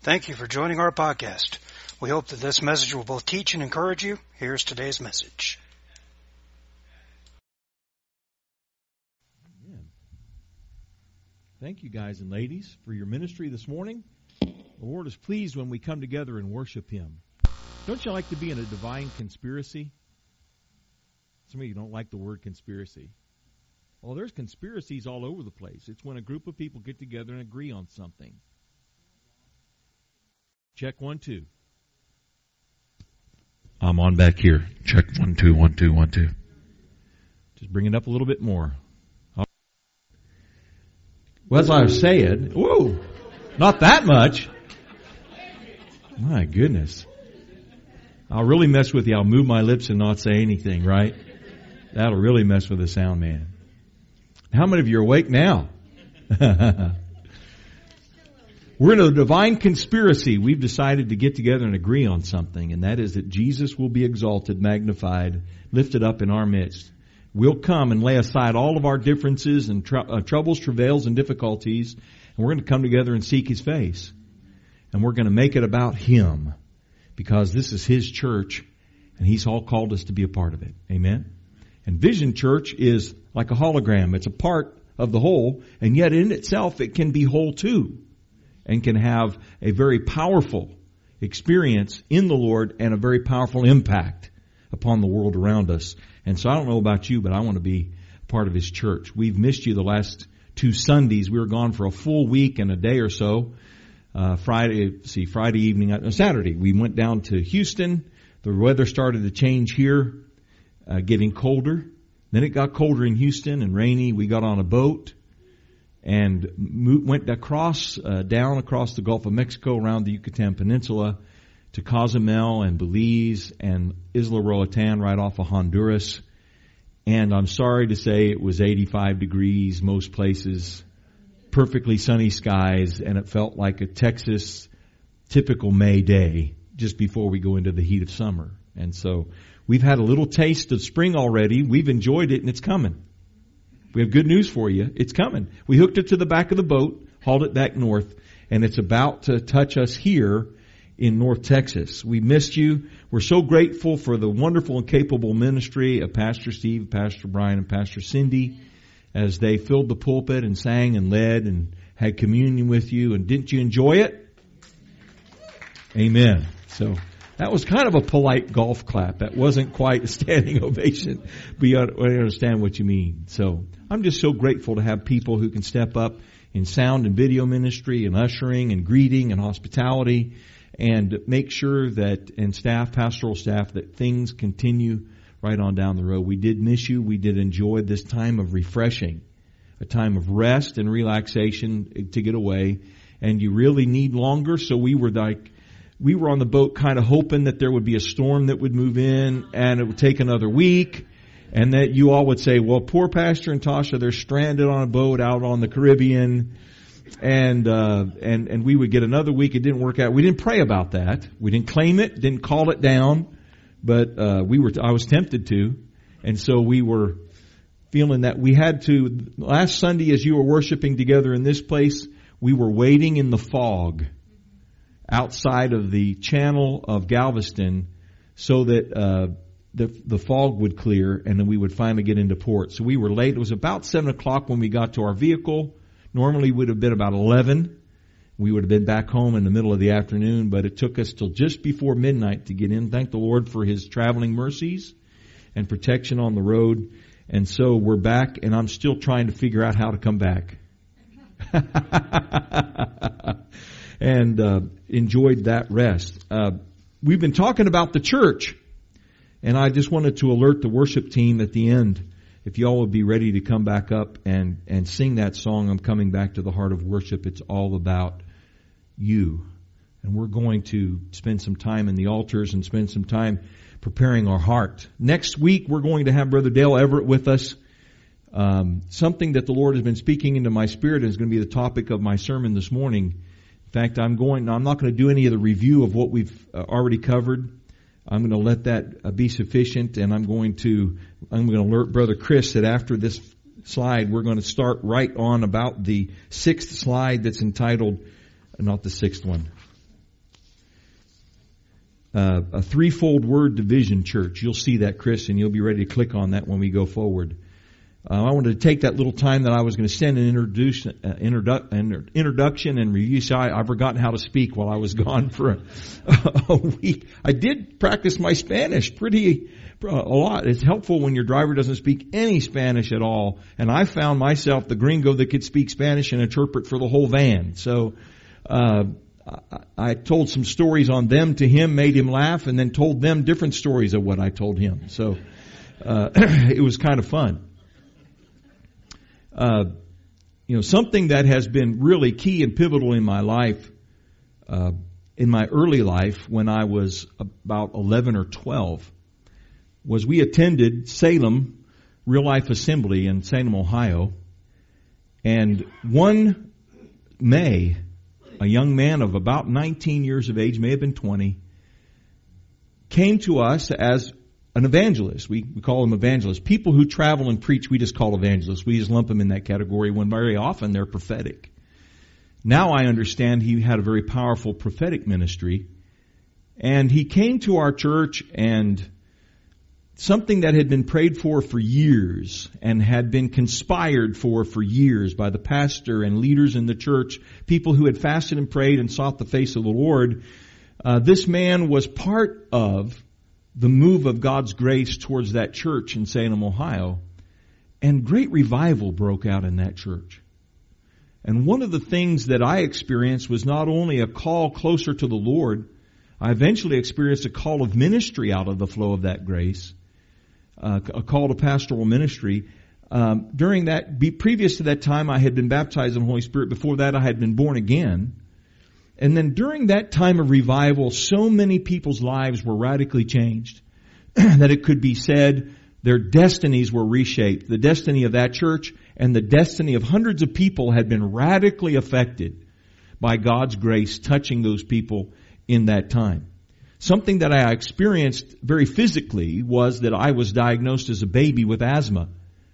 Thank you for joining our podcast. We hope that this message will both teach and encourage you. Here's today's message. Amen. Thank you guys and ladies for your ministry this morning. The Lord is pleased when we come together and worship Him. Don't you like to be in a divine conspiracy? Some of you don't like the word conspiracy. Well, there's conspiracies all over the place. It's when a group of people get together and agree on something. Check 1, 2. I'm on back here. Check 1, 2, 1, 2, 1, 2. Just bring it up a little bit more. Well, as I was saying, whoa, not that much. My goodness. I'll really mess with you. I'll move my lips and not say anything, right? That'll really mess with the sound man. How many of you are awake now? We're in a divine conspiracy. We've decided to get together and agree on something, and that is that Jesus will be exalted, magnified, lifted up in our midst. We'll come and lay aside all of our differences and troubles, travails, and difficulties, and we're going to come together and seek His face. And we're going to make it about Him, because this is His church, and He's all called us to be a part of it. Amen? And Vision Church is like a hologram. It's a part of the whole, and yet in itself it can be whole too, and can have a very powerful experience in the Lord and a very powerful impact upon the world around us. And so I don't know about you, but I want to be part of His church. We've missed you the last 2 Sundays. We were gone for a full week and a day or so. Saturday we went down to Houston. The weather started to change here, getting colder. Then it got colder in Houston and rainy. We got on a boat and went down across the Gulf of Mexico, around the Yucatan Peninsula to Cozumel and Belize and Isla Roatan right off of Honduras. And I'm sorry to say it was 85 degrees most places, perfectly sunny skies, and it felt like a Texas typical May day just before we go into the heat of summer. And so we've had a little taste of spring already. We've enjoyed it, and it's coming. We have good news for you. It's coming. We hooked it to the back of the boat, hauled it back north, and it's about to touch us here in North Texas. We missed you. We're so grateful for the wonderful and capable ministry of Pastor Steve, Pastor Brian, and Pastor Cindy as they filled the pulpit and sang and led and had communion with you. And didn't you enjoy it? Amen. So that was kind of a polite golf clap. That wasn't quite a standing ovation, but I understand what you mean. So I'm just so grateful to have people who can step up in sound and video ministry and ushering and greeting and hospitality and make sure that, and pastoral staff, that things continue right on down the road. We did miss you. We did enjoy this time of refreshing, a time of rest and relaxation to get away. And you really need longer, so we were on the boat kind of hoping that there would be a storm that would move in and it would take another week, and that you all would say, well, poor Pastor and Tasha, they're stranded on a boat out on the Caribbean, and we would get another week. It didn't work out. We didn't pray about that. We didn't claim it, didn't call it down, but I was tempted to. And so we were feeling that we had to. Last Sunday, as you were worshiping together in this place, we were waiting in the fog outside of the channel of Galveston so that the fog would clear and then we would finally get into port. So we were late. It was about 7 o'clock when we got to our vehicle. Normally it would have been about 11. We would have been back home in the middle of the afternoon, but it took us till just before midnight to get in. Thank the Lord for His traveling mercies and protection on the road. And so we're back, and I'm still trying to figure out how to come back. And enjoyed that rest. We've been talking about the church, and I just wanted to alert the worship team at the end, if y'all would be ready to come back up and sing that song, I'm Coming Back to the Heart of Worship. It's all about you. And we're going to spend some time in the altars and spend some time preparing our heart. Next week, we're going to have Brother Dale Everett with us. Something that the Lord has been speaking into my spirit is going to be the topic of my sermon this morning. In fact, I'm not going to do any of the review of what we've already covered. I'm going to let that be sufficient, and I'm going to alert Brother Chris that after this slide, we're going to start right on about the 6th slide that's entitled, not the 6th one, a threefold word division church. You'll see that, Chris, and you'll be ready to click on that when we go forward. I wanted to take that little time that I was going to spend an introduction and review. So I've forgotten how to speak while I was gone for a week. I did practice my Spanish a lot. It's helpful when your driver doesn't speak any Spanish at all. And I found myself the gringo that could speak Spanish and interpret for the whole van. So I told some stories on them to him, made him laugh, and then told them different stories of what I told him. So it was kind of fun. Something that has been really key and pivotal in my life, in my early life when I was about 11 or 12, was we attended Salem Real Life Assembly in Salem, Ohio. And one May, a young man of about 19 years of age, may have been 20, came to us as an evangelist. We call them evangelists. People who travel and preach, we just call evangelists. We just lump them in that category when very often they're prophetic. Now I understand he had a very powerful prophetic ministry. And he came to our church, and something that had been prayed for years and had been conspired for years by the pastor and leaders in the church, people who had fasted and prayed and sought the face of the Lord, this man was part of the move of God's grace towards that church in Salem, Ohio. And great revival broke out in that church. And one of the things that I experienced was not only a call closer to the Lord, I eventually experienced a call of ministry out of the flow of that grace, a call to pastoral ministry. Previous to that time, I had been baptized in the Holy Spirit. Before that, I had been born again. And then during that time of revival, so many people's lives were radically changed that it could be said their destinies were reshaped. The destiny of that church and the destiny of hundreds of people had been radically affected by God's grace touching those people in that time. Something that I experienced very physically was that I was diagnosed as a baby with asthma.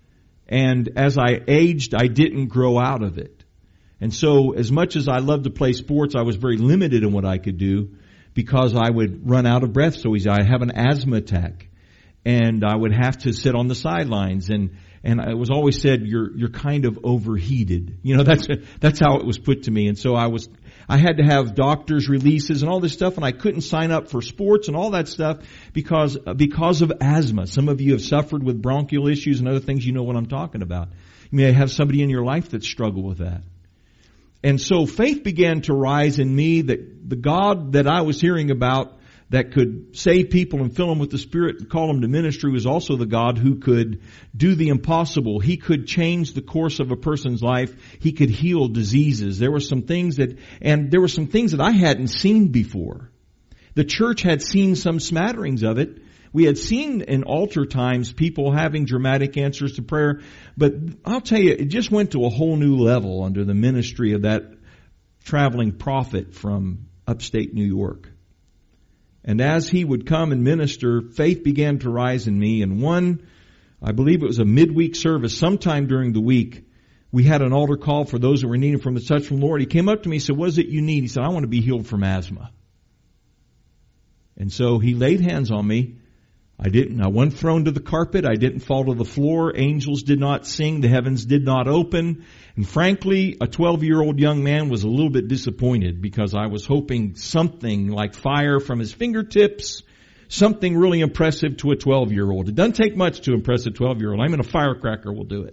And as I aged, I didn't grow out of it. And so as much as I loved to play sports, I was very limited in what I could do because I would run out of breath so easy. I have an asthma attack, and I would have to sit on the sidelines, and it was always said, you're kind of overheated. That's how it was put to me. And so I had to have doctor's releases and all this stuff, and I couldn't sign up for sports and all that stuff because of asthma. Some of you have suffered with bronchial issues and other things. You know what I'm talking about. You may have somebody in your life that struggled with that. And so faith began to rise in me that the God that I was hearing about that could save people and fill them with the Spirit and call them to ministry was also the God who could do the impossible. He could change the course of a person's life. He could heal diseases. There were some things that I hadn't seen before. The church had seen some smatterings of it. We had seen in altar times people having dramatic answers to prayer, but I'll tell you, it just went to a whole new level under the ministry of that traveling prophet from upstate New York. And as he would come and minister, faith began to rise in me. And I believe it was a midweek service, sometime during the week, we had an altar call for those that were needing from the touch from the Lord. He came up to me and said, "What is it you need?" He said, "I want to be healed from asthma." And so he laid hands on me. I wasn't thrown to the carpet. I didn't fall to the floor. Angels did not sing. The heavens did not open. And frankly, a 12-year-old young man was a little bit disappointed because I was hoping something like fire from his fingertips, something really impressive to a 12-year-old. It doesn't take much to impress a 12-year-old. I mean, a firecracker will do it.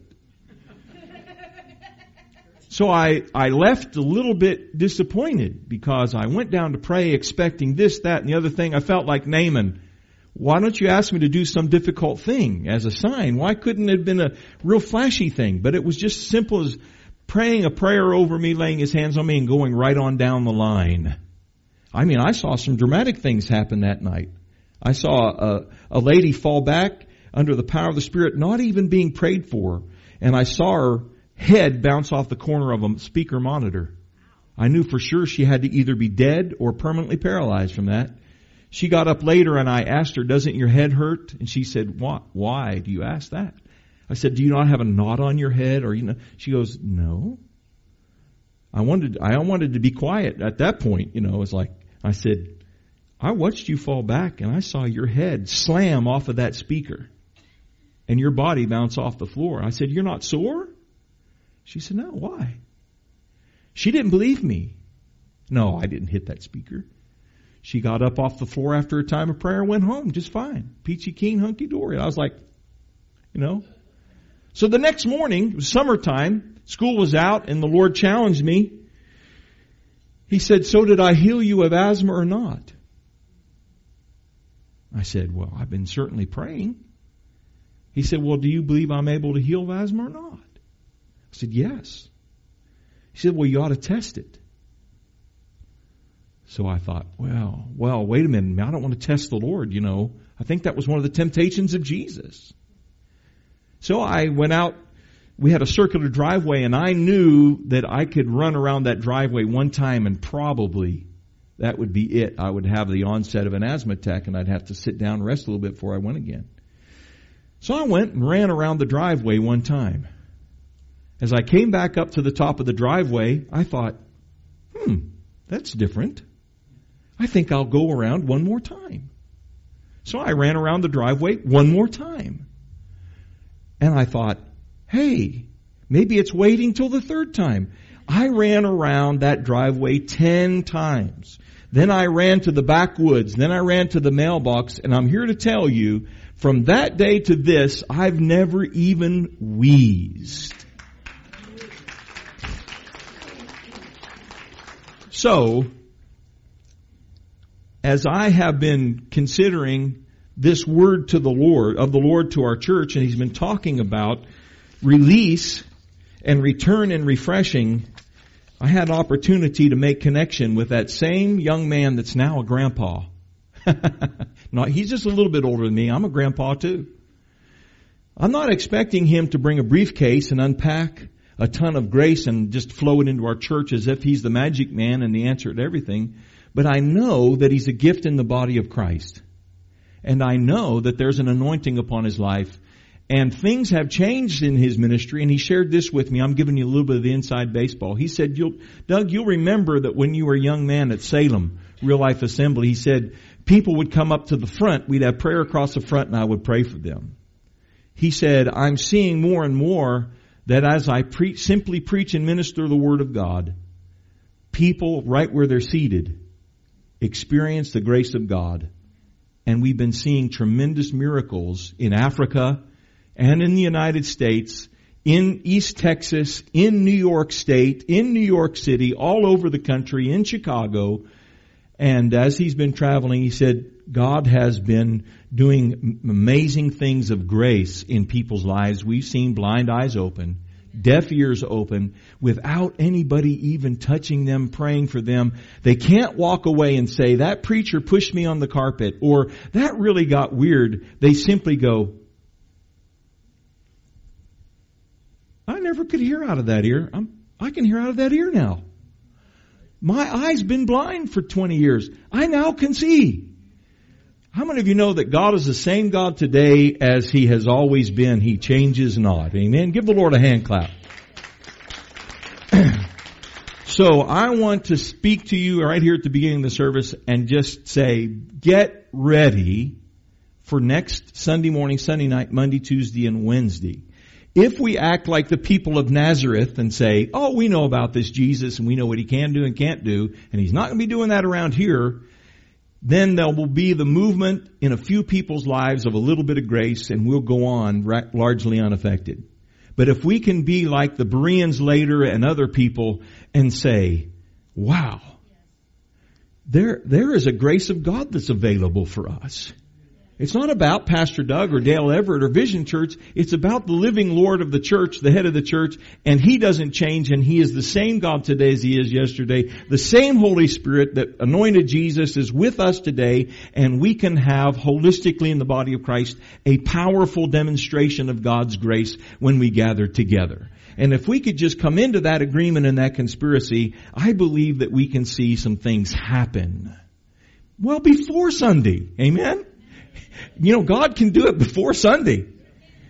So I left a little bit disappointed because I went down to pray expecting this, that, and the other thing. I felt like Naaman. Why don't you ask me to do some difficult thing as a sign? Why couldn't it have been a real flashy thing? But it was just simple as praying a prayer over me, laying his hands on me, and going right on down the line. I mean, I saw some dramatic things happen that night. I saw a lady fall back under the power of the Spirit, not even being prayed for. And I saw her head bounce off the corner of a speaker monitor. I knew for sure she had to either be dead or permanently paralyzed from that. She got up later and I asked her, "Doesn't your head hurt?" And she said, "What? Why do you ask that?" I said, "Do you not have a knot on your head?" Or She goes, "No." I wanted to be quiet at that point. It's like, I said, I watched you fall back and I saw your head slam off of that speaker and your body bounce off the floor. I said, you're not sore? She said, no, why? She didn't believe me. No, I didn't hit that speaker. She got up off the floor after a time of prayer and went home just fine. Peachy keen, hunky-dory. I was like, So the next morning, it was summertime, school was out, and the Lord challenged me. He said, so did I heal you of asthma or not? I said, well, I've been certainly praying. He said, well, do you believe I'm able to heal asthma or not? I said, yes. He said, well, you ought to test it. So I thought, well, wait a minute. I don't want to test the Lord, I think that was one of the temptations of Jesus. So I went out. We had a circular driveway, and I knew that I could run around that driveway one time, and probably that would be it. I would have the onset of an asthma attack, and I'd have to sit down and rest a little bit before I went again. So I went and ran around the driveway one time. As I came back up to the top of the driveway, I thought, that's different. I think I'll go around one more time. So I ran around the driveway one more time. And I thought, hey, maybe it's waiting till the third time. I ran around that driveway 10 times. Then I ran to the backwoods. Then I ran to the mailbox. And I'm here to tell you, from that day to this, I've never even wheezed. So, as I have been considering this word of the Lord to our church, and He's been talking about release and return and refreshing, I had an opportunity to make connection with that same young man that's now a grandpa. He's just a little bit older than me. I'm a grandpa too. I'm not expecting him to bring a briefcase and unpack a ton of grace and just flow it into our church as if he's the magic man and the answer to everything. But I know that he's a gift in the body of Christ. And I know that there's an anointing upon his life. And things have changed in his ministry. And he shared this with me. I'm giving you a little bit of the inside baseball. He said, Doug, you'll remember that when you were a young man at Salem, Real Life Assembly, he said, people would come up to the front. We'd have prayer across the front and I would pray for them. He said, I'm seeing more and more that as I simply preach and minister the Word of God, people right where they're seated experience the grace of God. And we've been seeing tremendous miracles in Africa and in the United States, in East Texas, in New York State, in New York City, all over the country, in Chicago. And as he's been traveling, he said, God has been doing amazing things of grace in people's lives. We've seen blind eyes open, deaf ears open, without anybody even touching them, praying for them. They can't walk away and say, that preacher pushed me on the carpet, or that really got weird. They simply go, I never could hear out of that ear. I can hear out of that ear now. My eye's been blind for 20 years. I now can see. How many of you know that God is the same God today as He has always been? He changes not. Amen. Give the Lord a hand clap. So I want to speak to you right here at the beginning of the service and just say, get ready for next Sunday morning, Sunday night, Monday, Tuesday, and Wednesday. If we act like the people of Nazareth and say, oh, we know about this Jesus and we know what He can do and can't do, and He's not going to be doing that around here, then there will be the movement in a few people's lives of a little bit of grace, and we'll go on largely unaffected. But if we can be like the Bereans later and other people and say, wow, there is a grace of God that's available for us. It's not about Pastor Doug or Dale Everett or Vision Church. It's about the living Lord of the church, the head of the church, and He doesn't change, and He is the same God today as He is yesterday. The same Holy Spirit that anointed Jesus is with us today, and we can have holistically in the body of Christ a powerful demonstration of God's grace when we gather together. And if we could just come into that agreement and that conspiracy, I believe that we can see some things happen. Well, before Sunday. Amen? God can do it before Sunday.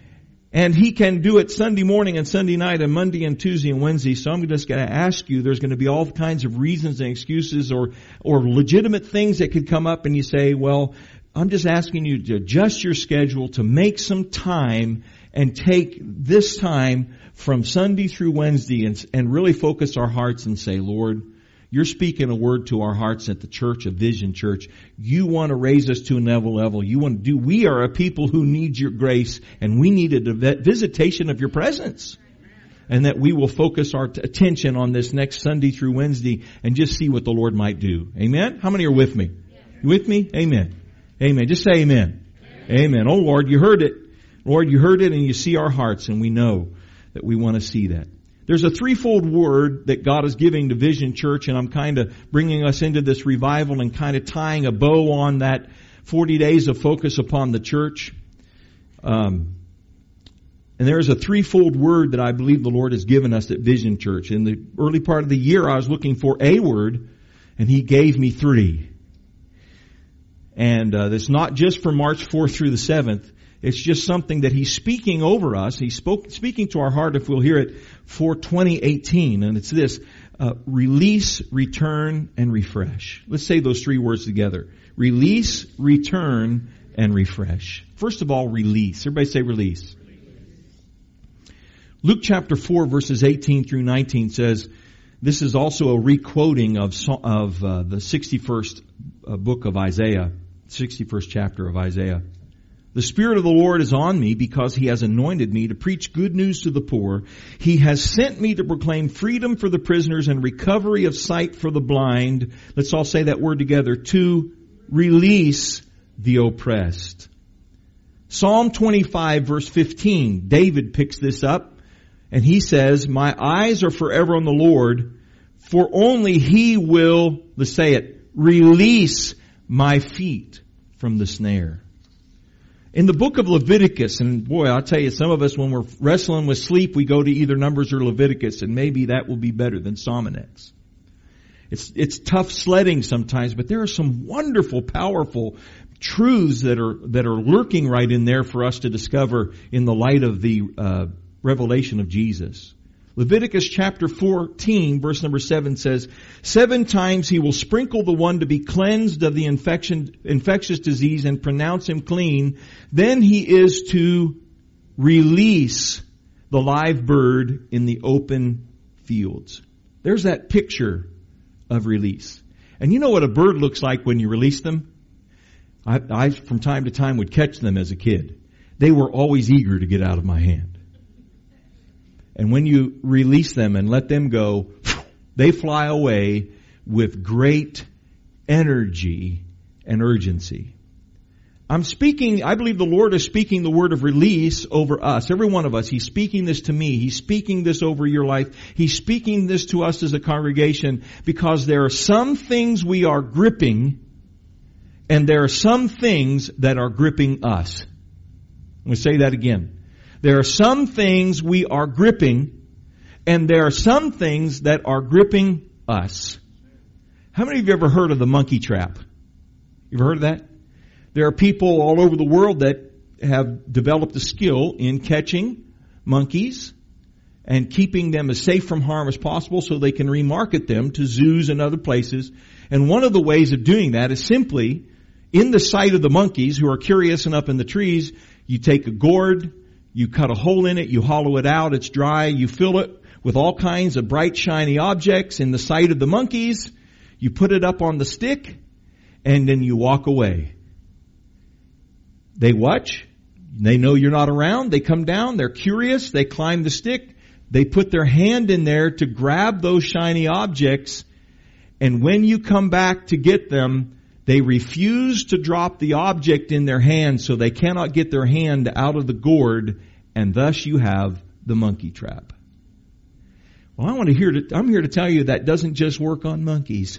And He can do it Sunday morning and Sunday night and Monday and Tuesday and Wednesday. So I'm just going to ask you, there's going to be all kinds of reasons and excuses or legitimate things that could come up, and you say, well, I'm just asking you to adjust your schedule to make some time and take this time from Sunday through Wednesday and really focus our hearts and say, Lord, You're speaking a word to our hearts at the church, a Vision Church. You want to raise us to another level. We are a people who need Your grace, and we need a visitation of Your presence. And that we will focus our attention on this next Sunday through Wednesday and just see what the Lord might do. Amen? How many are with me? You with me? Amen. Amen. Just say amen. Amen. Oh Lord, You heard it. Lord, You heard it, and You see our hearts, and we know that we want to see that. There's a threefold word that God is giving to Vision Church, and I'm kind of bringing us into this revival and kind of tying a bow on that 40 days of focus upon the church. And there's a threefold word that I believe the Lord has given us at Vision Church. In the early part of the year, I was looking for a word, and He gave me three. And it's not just for March 4th through the 7th. It's just something that He's speaking over us. He's speaking to our heart, if we'll hear it, for 2018. And it's this, release, return, and refresh. Let's say those three words together. Release, return, and refresh. First of all, release. Everybody say release. Luke chapter 4 verses 18 through 19 says, this is also a re-quoting of the 61st book of Isaiah, 61st chapter of Isaiah. The Spirit of the Lord is on me because He has anointed me to preach good news to the poor. He has sent me to proclaim freedom for the prisoners and recovery of sight for the blind. Let's all say that word together. To release the oppressed. Psalm 25 verse 15, David picks this up. And he says, my eyes are forever on the Lord, for only He will, let's say it, release my feet from the snare. In the book of Leviticus, and boy, I'll tell you, some of us when we're wrestling with sleep, we go to either Numbers or Leviticus, and maybe that will be better than Psalm and Acts. It's tough sledding sometimes, but there are some wonderful, powerful truths that are lurking right in there for us to discover in the light of the revelation of Jesus. Leviticus chapter 14 verse number 7 says, 7 times He will sprinkle the one to be cleansed of the infectious disease and pronounce him clean. Then he is to release the live bird in the open fields. There's that picture of release. And you know what a bird looks like when you release them? I from time to time would catch them as a kid. They were always eager to get out of my hand. And when you release them and let them go, they fly away with great energy and urgency. I believe the Lord is speaking the word of release over us. Every one of us. He's speaking this to me. He's speaking this over your life. He's speaking this to us as a congregation because there are some things we are gripping and there are some things that are gripping us. I'm going to say that again. There are some things we are gripping, and there are some things that are gripping us. How many of you ever heard of the monkey trap? You ever heard of that? There are people all over the world that have developed a skill in catching monkeys and keeping them as safe from harm as possible so they can remarket them to zoos and other places. And one of the ways of doing that is simply, in the sight of the monkeys who are curious and up in the trees, you take a gourd, you cut a hole in it, you hollow it out, it's dry, you fill it with all kinds of bright, shiny objects in the sight of the monkeys. You put it up on the stick, and then you walk away. They watch. They know you're not around. They come down. They're curious. They climb the stick. They put their hand in there to grab those shiny objects. And when you come back to get them, they refuse to drop the object in their hand, so they cannot get their hand out of the gourd, and thus you have the monkey trap. Well, I'm here to tell you that doesn't just work on monkeys.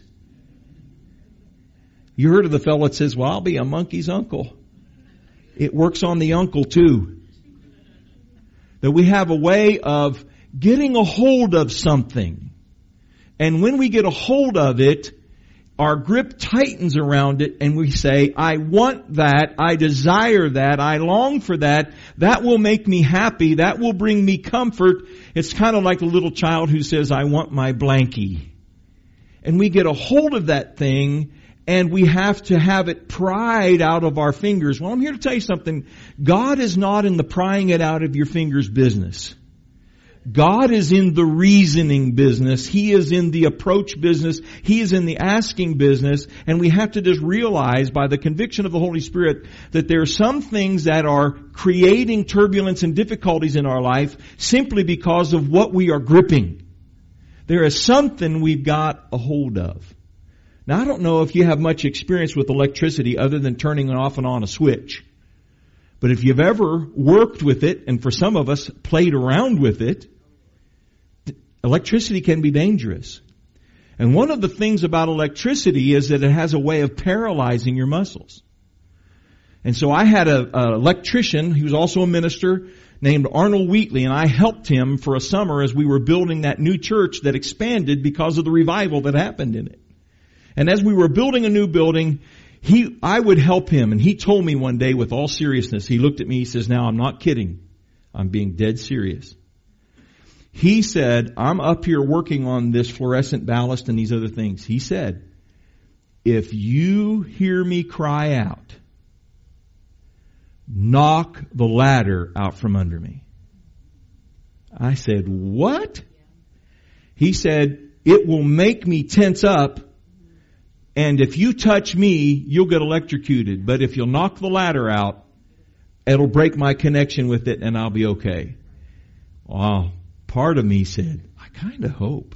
You heard of the fellow that says, well, I'll be a monkey's uncle. It works on the uncle too. That we have a way of getting a hold of something. And when we get a hold of it, our grip tightens around it and we say, I want that, I desire that, I long for that, that will make me happy, that will bring me comfort. It's kind of like a little child who says, I want my blankie. And we get a hold of that thing and we have to have it pried out of our fingers. Well, I'm here to tell you something. God is not in the prying it out of your fingers business. God is in the reasoning business. He is in the approach business. He is in the asking business. And we have to just realize by the conviction of the Holy Spirit that there are some things that are creating turbulence and difficulties in our life simply because of what we are gripping. There is something we've got a hold of. Now, I don't know if you have much experience with electricity other than turning off and on a switch. But if you've ever worked with it, and for some of us played around with it, electricity can be dangerous. And one of the things about electricity is that it has a way of paralyzing your muscles. And so I had an electrician, he was also a minister, named Arnold Wheatley, and I helped him for a summer as we were building that new church that expanded because of the revival that happened in it. And as we were building a new building, I would help him, and he told me one day with all seriousness, he looked at me, he says, now I'm not kidding, I'm being dead serious. He said, I'm up here working on this fluorescent ballast and these other things. He said, if you hear me cry out, knock the ladder out from under me. I said, what? He said, it will make me tense up, and if you touch me, you'll get electrocuted. But if you'll knock the ladder out, it'll break my connection with it and I'll be okay. Wow. Part of me said, I kind of hope.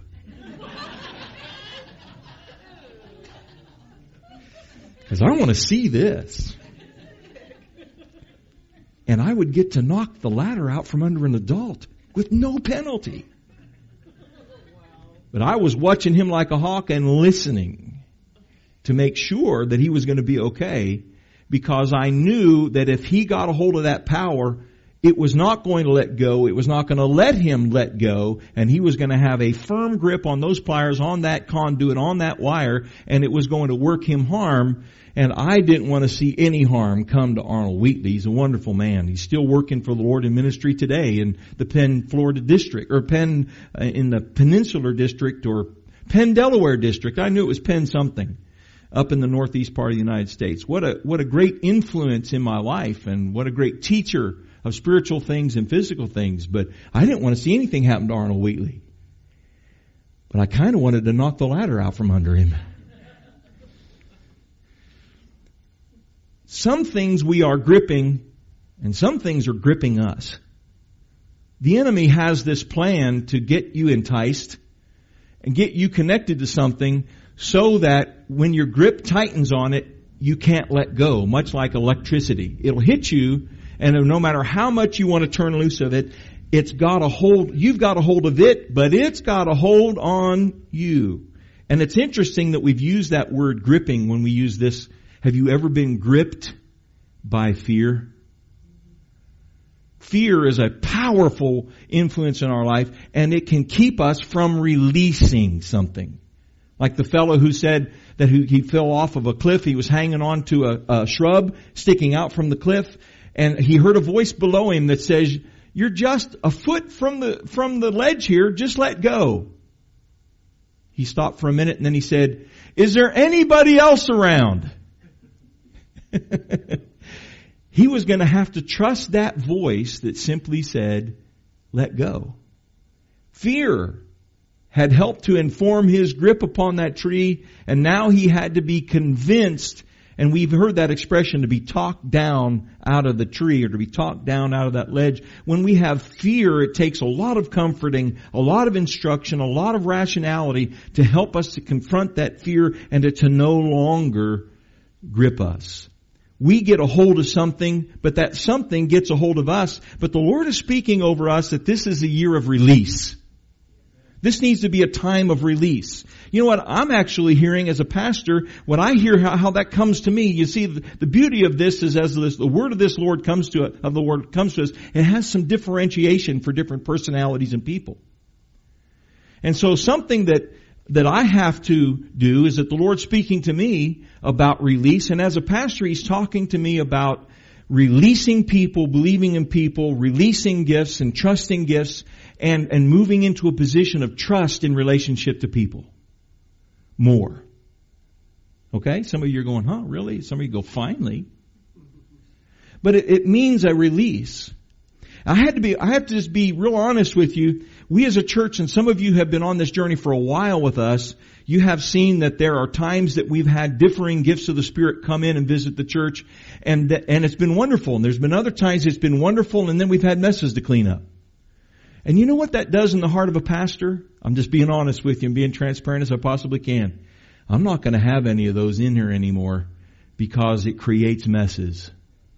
Because I want to see this. And I would get to knock the ladder out from under an adult with no penalty. But I was watching him like a hawk and listening to make sure that he was going to be okay, because I knew that if he got a hold of that power, it was not going to let go. It was not going to let him let go. And he was going to have a firm grip on those pliers, on that conduit, on that wire, and it was going to work him harm. And I didn't want to see any harm come to Arnold Wheatley. He's a wonderful man. He's still working for the Lord in ministry today in the Penn, Florida district, or Penn in the Peninsular district, or Penn, Delaware district. I knew it was Penn something, up in the northeast part of the United States. What a great influence in my life, and what a great teacher of spiritual things and physical things. But I didn't want to see anything happen to Arnold Wheatley. But I kind of wanted to knock the ladder out from under him. Some things we are gripping, and some things are gripping us. The enemy has this plan to get you enticed and get you connected to something so that when your grip tightens on it, you can't let go, much like electricity. It'll hit you, and no matter how much you want to turn loose of it, it's got a hold, you've got a hold of it, but it's got a hold on you. And it's interesting that we've used that word gripping when we use this. Have you ever been gripped by fear? Fear is a powerful influence in our life, and it can keep us from releasing something. Like the fellow who said that he fell off of a cliff. He was hanging on to a shrub sticking out from the cliff, and he heard a voice below him that says, "You're just a foot from the ledge here. Just let go." He stopped for a minute, and then he said, "Is there anybody else around?" He was going to have to trust that voice that simply said, "Let go." Fear had helped to inform his grip upon that tree, and now he had to be convinced, and we've heard that expression, to be talked down out of the tree, or to be talked down out of that ledge. When we have fear, it takes a lot of comforting, a lot of instruction, a lot of rationality to help us to confront that fear and to no longer grip us. We get a hold of something, but that something gets a hold of us. But the Lord is speaking over us that this is a year of release. This needs to be a time of release. You know what I'm actually hearing as a pastor, when I hear how that comes to me, you see the beauty of this is as the word of this Lord comes to us, it has some differentiation for different personalities and people. And so something that that I have to do is that the Lord's speaking to me about release. And as a pastor, He's talking to me about releasing people, believing in people, releasing gifts and trusting gifts, and moving into a position of trust in relationship to people. More. Okay? Some of you are going, huh, really? Some of you go, finally. But it means a release. I have to just be real honest with you. We as a church, and some of you have been on this journey for a while with us, you have seen that there are times that we've had differing gifts of the Spirit come in and visit the church, and it's been wonderful. And there's been other times it's been wonderful, and then we've had messes to clean up. And you know what that does in the heart of a pastor? I'm just being honest with you and being transparent as I possibly can. I'm not going to have any of those in here anymore because it creates messes.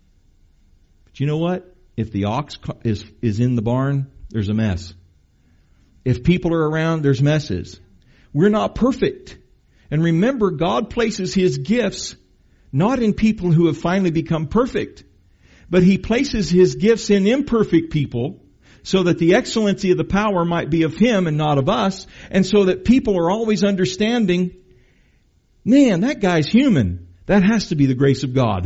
But you know what? If the ox is in the barn, there's a mess. If people are around, there's messes. We're not perfect. And remember, God places His gifts not in people who have finally become perfect, but He places His gifts in imperfect people so that the excellency of the power might be of Him and not of us, and so that people are always understanding, man, that guy's human. That has to be the grace of God.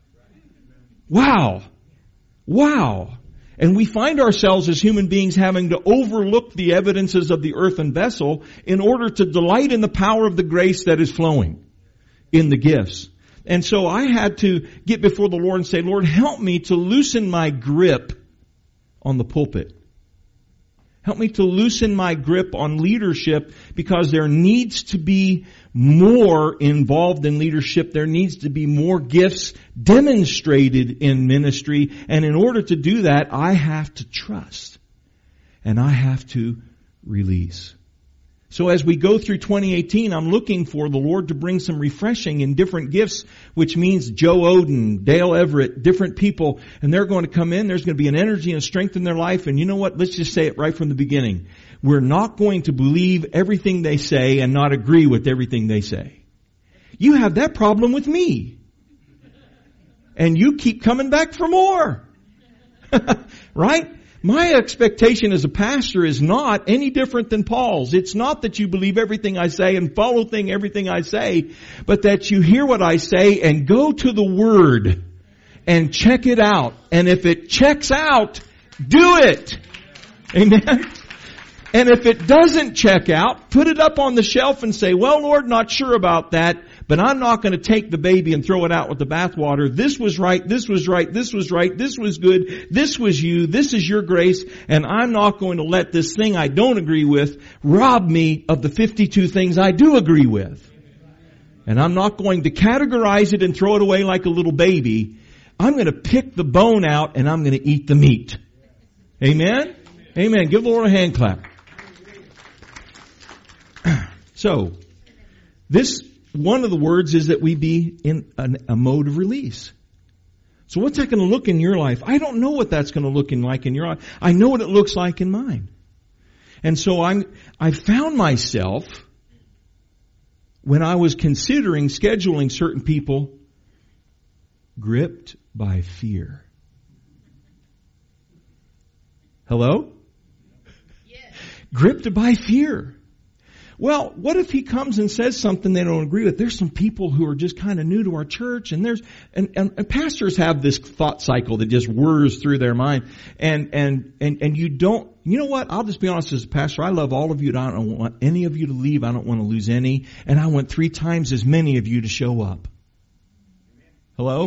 Wow. Wow. And we find ourselves as human beings having to overlook the evidences of the earthen vessel in order to delight in the power of the grace that is flowing in the gifts. And so I had to get before the Lord and say, Lord, help me to loosen my grip on the pulpit. Help me to loosen my grip on leadership, because there needs to be more involved in leadership. There needs to be more gifts demonstrated in ministry. And in order to do that, I have to trust. And I have to release. So as we go through 2018, I'm looking for the Lord to bring some refreshing in different gifts, which means Joe Oden, Dale Everett, different people, and they're going to come in. There's going to be an energy and strength in their life. And you know what? Let's just say it right from the beginning. We're not going to believe everything they say and not agree with everything they say. You have that problem with me. And you keep coming back for more. Right? My expectation as a pastor is not any different than Paul's. It's not that you believe everything I say and follow everything I say, but that you hear what I say and go to the Word and check it out. And if it checks out, do it. Amen? And if it doesn't check out, put it up on the shelf and say, well, Lord, not sure about that, but I'm not going to take the baby and throw it out with the bathwater. This was right, this was right, this was right, this was good, this was you, this is your grace, and I'm not going to let this thing I don't agree with rob me of the 52 things I do agree with. And I'm not going to categorize it and throw it away like a little baby. I'm going to pick the bone out and I'm going to eat the meat. Amen? Amen. Give the Lord a hand clap. So, one of the words is that we be in a mode of release. So what's that going to look in your life? I don't know what that's going to look like in your life. I know what it looks like in mine. And so I found myself, when I was considering scheduling certain people, gripped by fear. Hello? Yes. Gripped by fear. Well, what if he comes and says something they don't agree with? There's some people who are just kind of new to our church, and and pastors have this thought cycle that just whirs through their mind. And you know what? I'll just be honest as a pastor. I love all of you. I don't want any of you to leave. I don't want to lose any. And I want 3 times as many of you to show up. Hello?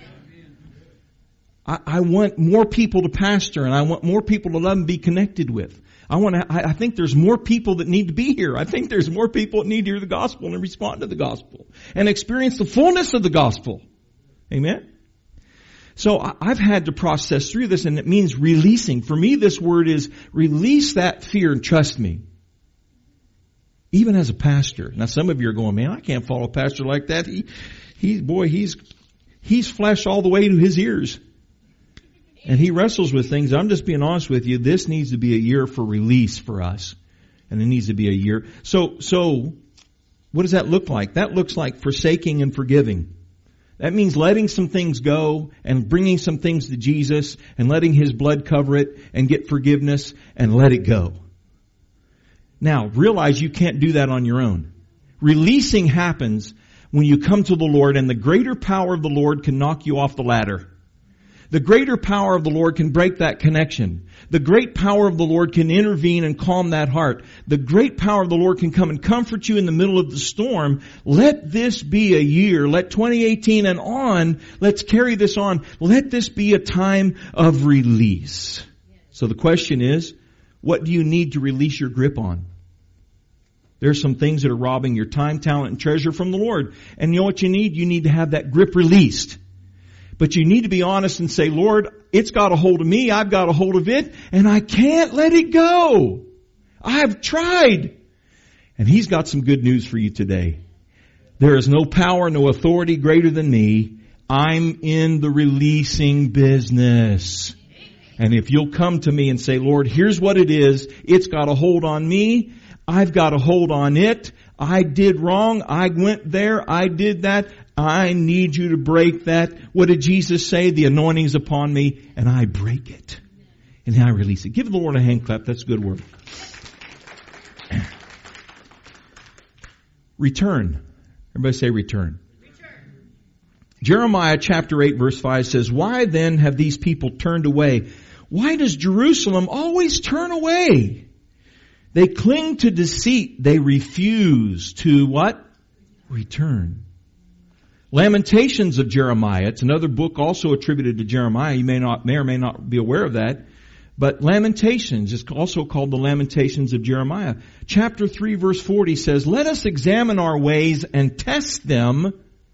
I want more people to pastor, and I want more people to love and be connected with. I think there's more people that need to be here. I think there's more people that need to hear the gospel and respond to the gospel and experience the fullness of the gospel. Amen? So I've had to process through this, and it means releasing. For me, this word is release that fear and trust me. Even as a pastor. Now some of you are going, man, I can't follow a pastor like that. He's flesh all the way to his ears. And he wrestles with things. I'm just being honest with you. This needs to be a year for release for us. And it needs to be a year. So what does that look like? That looks like forsaking and forgiving. That means letting some things go and bringing some things to Jesus and letting His blood cover it and get forgiveness and let it go. Now, realize you can't do that on your own. Releasing happens when you come to the Lord, and the greater power of the Lord can knock you off the ladder. The greater power of the Lord can break that connection. The great power of the Lord can intervene and calm that heart. The great power of the Lord can come and comfort you in the middle of the storm. Let this be a year. Let 2018 and on, let's carry this on. Let this be a time of release. So the question is, what do you need to release your grip on? There's some things that are robbing your time, talent, and treasure from the Lord. And you know what you need? You need to have that grip released. But you need to be honest and say, Lord, it's got a hold of me, I've got a hold of it, and I can't let it go. I've tried. And He's got some good news for you today. There is no power, no authority greater than me. I'm in the releasing business. And if you'll come to me and say, Lord, here's what it is. It's got a hold on me. I've got a hold on it. I did wrong. I went there. I did that. I need you to break that. What did Jesus say? The anointing's upon me, and I break it. And I release it. Give the Lord a hand clap. That's a good word. Return. Everybody say return. Return. Jeremiah chapter 8 verse 5 says, why then have these people turned away? Why does Jerusalem always turn away? They cling to deceit. They refuse to what? Return. Lamentations of Jeremiah. It's another book also attributed to Jeremiah. You may or may not be aware of that. But Lamentations is also called the Lamentations of Jeremiah. Chapter 3 verse 40 says, let us examine our ways and test them,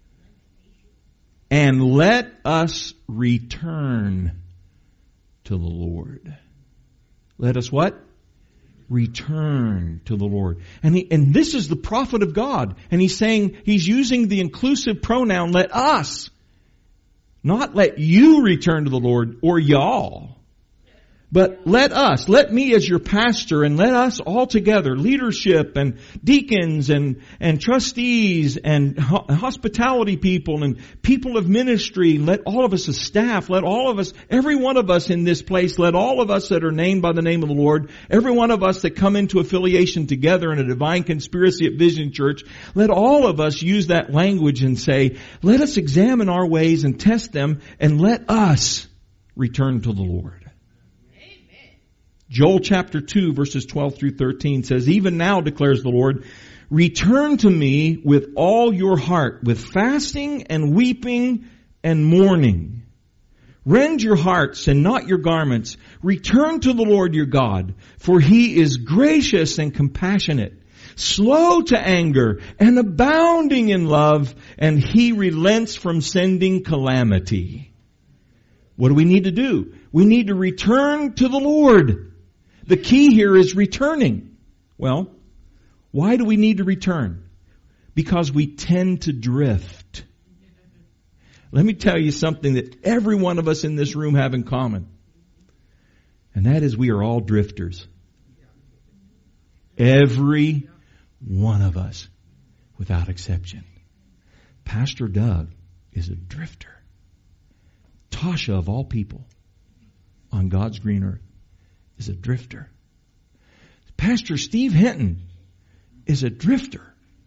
and let us return to the Lord. Let us what? Return to the Lord. And this is the prophet of God. And he's saying, he's using the inclusive pronoun, let us. Not let you return to the Lord or y'all. But let us, let me as your pastor, and let us all together, leadership and deacons and trustees and hospitality people and people of ministry, let all of us as staff, let all of us, every one of us in this place, let all of us that are named by the name of the Lord, every one of us that come into affiliation together in a divine conspiracy at Vision Church, let all of us use that language and say, let us examine our ways and test them, and let us return to the Lord. Joel chapter 2 verses 12 through 13 says, even now declares the Lord, return to me with all your heart, with fasting and weeping and mourning. Rend your hearts and not your garments. Return to the Lord your God, for He is gracious and compassionate, slow to anger and abounding in love, and He relents from sending calamity. What do we need to do? We need to return to the Lord. The key here is returning. Well, why do we need to return? Because we tend to drift. Let me tell you something that every one of us in this room have in common. And that is we are all drifters. Every one of us, without exception. Pastor Doug is a drifter. Tasha, of all people, on God's green earth, is a drifter. Pastor Steve Hinton is a drifter.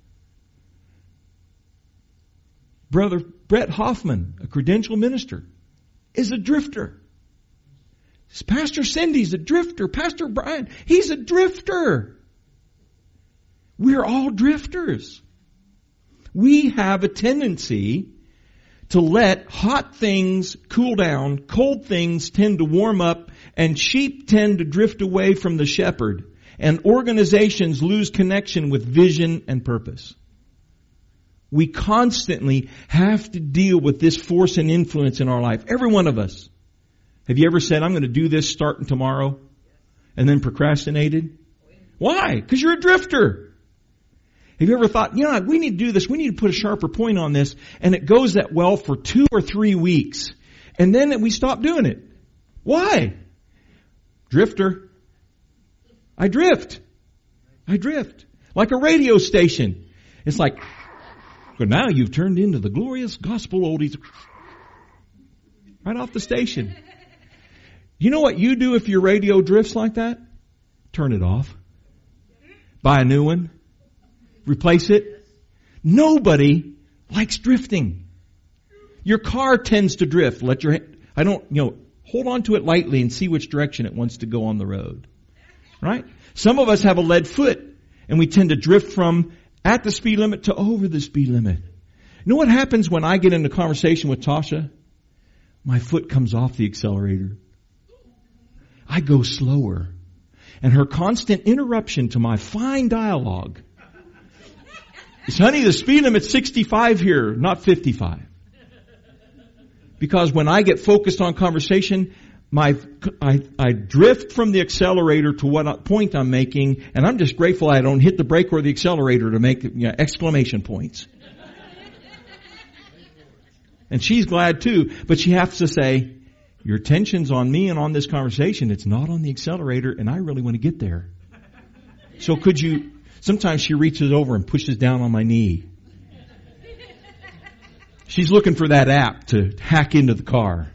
Brother Brett Hoffman, a credential minister, is a drifter. Pastor Cindy's a drifter. Pastor Brian, he's a drifter. We're all drifters. We have a tendency to let hot things cool down, cold things tend to warm up, and sheep tend to drift away from the shepherd, and organizations lose connection with vision and purpose. We constantly have to deal with this force and influence in our life. Every one of us. Have you ever said, I'm going to do this starting tomorrow, and then procrastinated? Why? Because you're a drifter. Have you ever thought, we need to do this, we need to put a sharper point on this, and it goes that well for 2 or 3 weeks, and then we stop doing it. Why? Drifter. I drift. Like a radio station. It's like, well, now you've turned into the glorious gospel oldies. Right off the station. You know what you do if your radio drifts like that? Turn it off. Buy a new one? Replace it? Nobody likes drifting. Your car tends to drift. Hold on to it lightly and see which direction it wants to go on the road. Right? Some of us have a lead foot and we tend to drift from at the speed limit to over the speed limit. You know what happens when I get into conversation with Tasha? My foot comes off the accelerator. I go slower. And her constant interruption to my fine dialogue is, honey, the speed limit's 65 here, not 55. Because when I get focused on conversation, I drift from the accelerator to what point I'm making, and I'm just grateful I don't hit the brake or the accelerator to make exclamation points. And she's glad too, but she has to say, your attention's on me and on this conversation. It's not on the accelerator, and I really want to get there. So sometimes she reaches over and pushes down on my knee. She's looking for that app to hack into the car.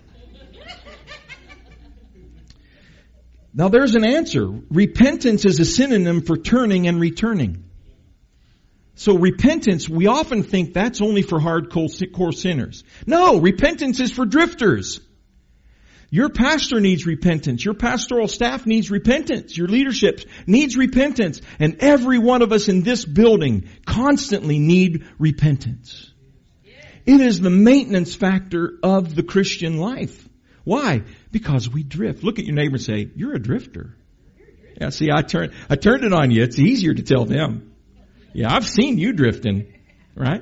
Now there's an answer. Repentance is a synonym for turning and returning. So repentance, we often think that's only for hardcore sinners. No, repentance is for drifters. Your pastor needs repentance. Your pastoral staff needs repentance. Your leadership needs repentance. And every one of us in this building constantly need repentance. It is the maintenance factor of the Christian life. Why? Because we drift. Look at your neighbor and say, you're a drifter. Yeah, see, I turned it on you. It's easier to tell them. Yeah, I've seen you drifting, right?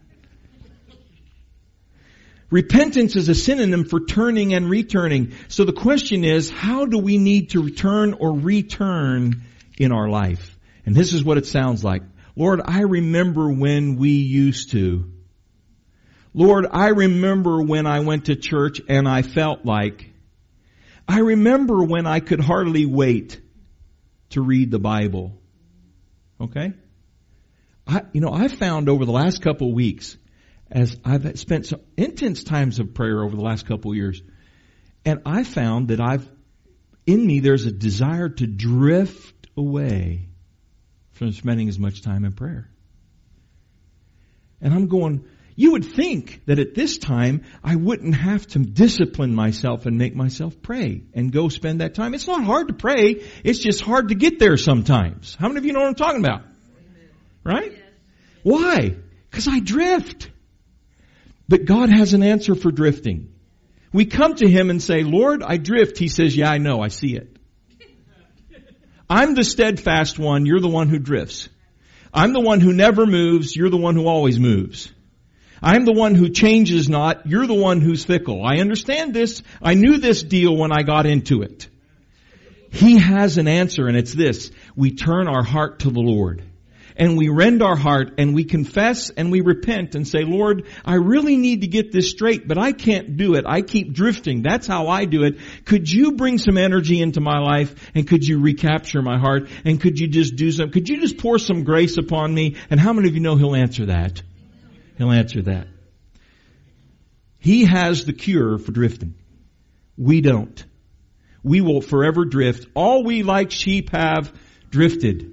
Repentance is a synonym for turning and returning. So the question is, how do we need to return or return in our life? And this is what it sounds like. Lord, I remember when we used to. Lord, I remember when I went to church and I felt like. I remember when I could hardly wait to read the Bible. Okay? I found over the last couple of weeks, as I've spent some intense times of prayer over the last couple of years, and I found that in me there's a desire to drift away from spending as much time in prayer. And I'm going, you would think that at this time I wouldn't have to discipline myself and make myself pray and go spend that time. It's not hard to pray. It's just hard to get there sometimes. How many of you know what I'm talking about? Right? Yes. Why? Because I drift. But God has an answer for drifting. We come to Him and say, Lord, I drift. He says, yeah, I know. I see it. I'm the steadfast one. You're the one who drifts. I'm the one who never moves. You're the one who always moves. I'm the one who changes not. You're the one who's fickle. I understand this. I knew this deal when I got into it. He has an answer, and it's this. We turn our heart to the Lord. And we rend our heart and we confess and we repent and say, Lord, I really need to get this straight, but I can't do it. I keep drifting. That's how I do it. Could you bring some energy into my life, and could you recapture my heart, and could you just do something? Could you just pour some grace upon me? And how many of you know He'll answer that? He'll answer that. He has the cure for drifting. We don't. We will forever drift. All we like sheep have drifted.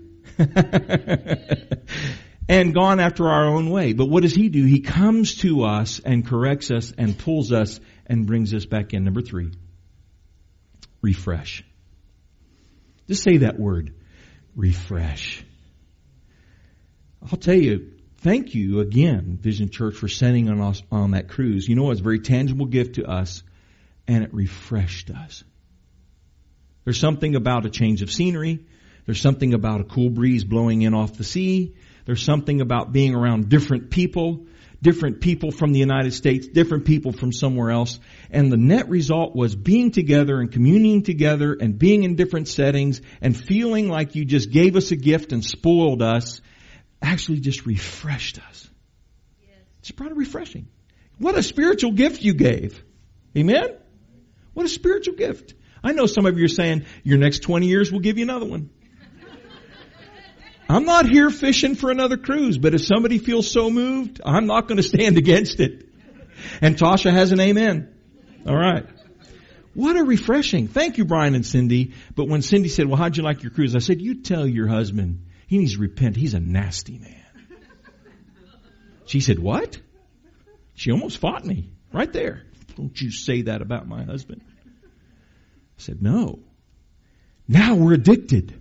And gone after our own way. But what does He do? He comes to us and corrects us and pulls us and brings us back in. Number 3, refresh. Just say that word, refresh. I'll tell you, thank you again, Vision Church, for sending us on that cruise. You know, it's a very tangible gift to us, and it refreshed us. There's something about a change of scenery. There's something about a cool breeze blowing in off the sea. There's something about being around different people from the United States, different people from somewhere else. And the net result was being together and communing together and being in different settings and feeling like you just gave us a gift and spoiled us, actually just refreshed us. Yes. It's brought a refreshing. What a spiritual gift you gave. Amen? What a spiritual gift. I know some of you are saying, your next 20 years we'll give you another one. I'm not here fishing for another cruise, but if somebody feels so moved, I'm not going to stand against it. And Tasha has an amen. All right. What a refreshing. Thank you, Brian and Cindy. But when Cindy said, well, how'd you like your cruise? I said, you tell your husband He needs to repent. He's a nasty man. She said, what? She almost fought me right there. Don't you say that about my husband. I said, no. Now we're addicted.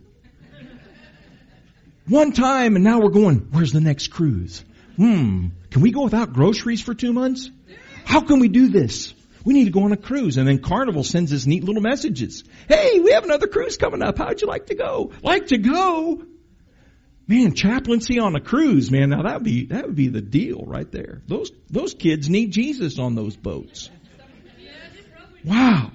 One time and now we're going, where's the next cruise? Can we go without groceries for 2 months? How can we do this? We need to go on a cruise. And then Carnival sends us neat little messages. Hey, we have another cruise coming up. How'd you like to go? Like to go? Man, chaplaincy on a cruise, man. Now that would be the deal right there. Those kids need Jesus on those boats. Wow.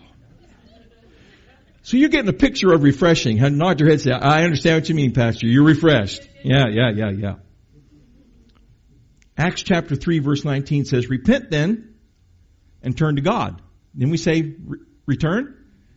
So you're getting a picture of refreshing. Nod your head and say, I understand what you mean, Pastor. You're refreshed. Yeah. Acts chapter 3 verse 19 says, repent then and turn to God. Then we say, return.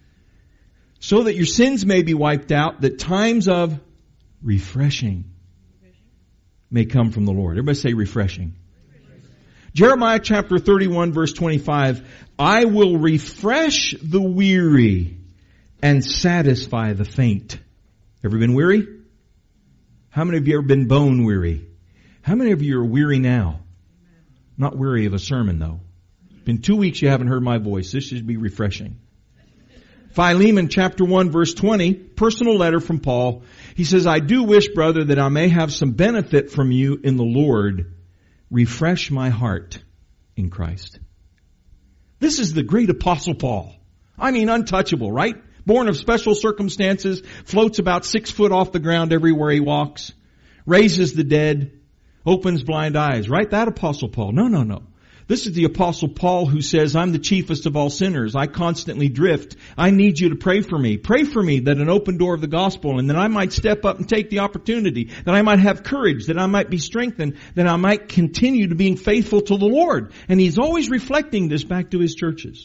So that your sins may be wiped out, that times of refreshing may come from the Lord. Everybody say refreshing. Jeremiah chapter 31 verse 25, I will refresh the weary and satisfy the faint. Ever been weary? How many of you ever been bone weary? How many of you are weary now? Not weary of a sermon though. Been 2 weeks you haven't heard my voice. This should be refreshing. Philemon chapter 1 verse 20, personal letter from Paul. He says, I do wish, brother, that I may have some benefit from you in the Lord. Refresh my heart in Christ. This is the great apostle Paul. I mean, untouchable, right? Born of special circumstances, floats about 6 foot off the ground everywhere he walks, raises the dead, opens blind eyes, right? That apostle Paul. No. This is the apostle Paul who says, I'm the chiefest of all sinners. I constantly drift. I need you to pray for me. Pray for me that an open door of the gospel, and that I might step up and take the opportunity, that I might have courage, that I might be strengthened, that I might continue to being faithful to the Lord. And he's always reflecting this back to his churches.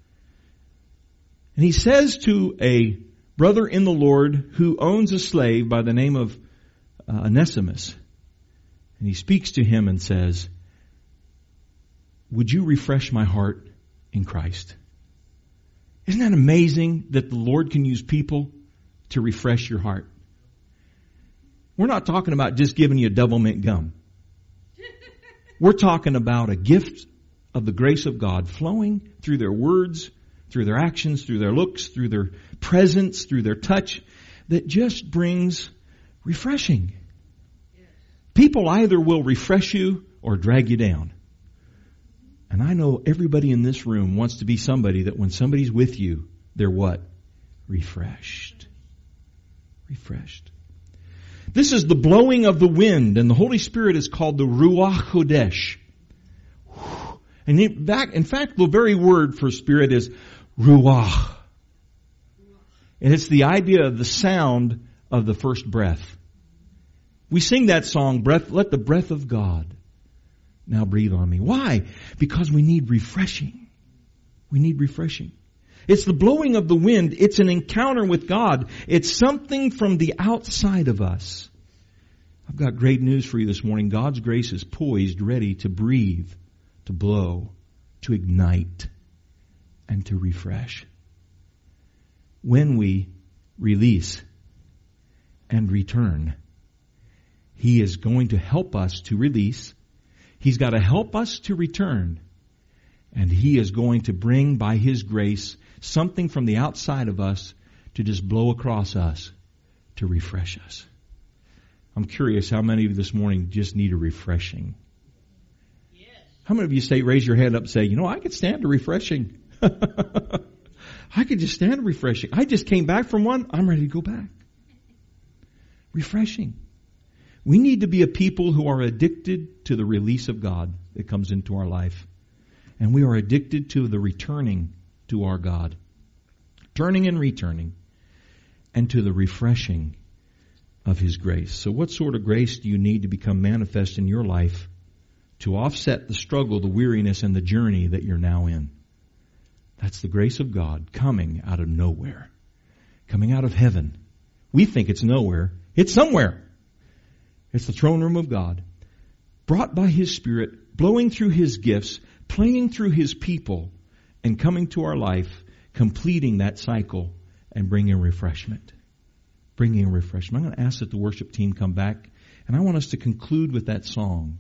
And he says to a brother in the Lord who owns a slave by the name of Onesimus, and he speaks to him and says, would you refresh my heart in Christ? Isn't that amazing that the Lord can use people to refresh your heart? We're not talking about just giving you a double mint gum. We're talking about a gift of the grace of God flowing through their words, through their actions, through their looks, through their presence, through their touch, that just brings refreshing. People either will refresh you or drag you down. And I know everybody in this room wants to be somebody that when somebody's with you, they're what? Refreshed. Refreshed. This is the blowing of the wind, and the Holy Spirit is called the Ruach Kodesh. And in fact, the very word for Spirit is Ruach. And it's the idea of the sound of the first breath. We sing that song, let the breath of God now breathe on me. Why? Because we need refreshing. We need refreshing. It's the blowing of the wind. It's an encounter with God. It's something from the outside of us. I've got great news for you this morning. God's grace is poised, ready to breathe, to blow, to ignite, and to refresh. When we release and return, He is going to help us to release. He's got to help us to return. And He is going to bring, by His grace, something from the outside of us to just blow across us to refresh us. I'm curious how many of you this morning just need a refreshing. Yes. How many of you raise your hand up and say, I could stand a refreshing. I could just stand a refreshing. I just came back from one. I'm ready to go back. Refreshing. We need to be a people who are addicted to the release of God that comes into our life. And we are addicted to the returning to our God. Turning and returning. And to the refreshing of His grace. So what sort of grace do you need to become manifest in your life to offset the struggle, the weariness, and the journey that you're now in? That's the grace of God coming out of nowhere. Coming out of heaven. We think it's nowhere. It's somewhere. It's the throne room of God. Brought by His Spirit, blowing through His gifts, playing through His people, and coming to our life, completing that cycle and bringing refreshment. bringing a refreshment. I'm going to ask that the worship team come back, and I want us to conclude with that song.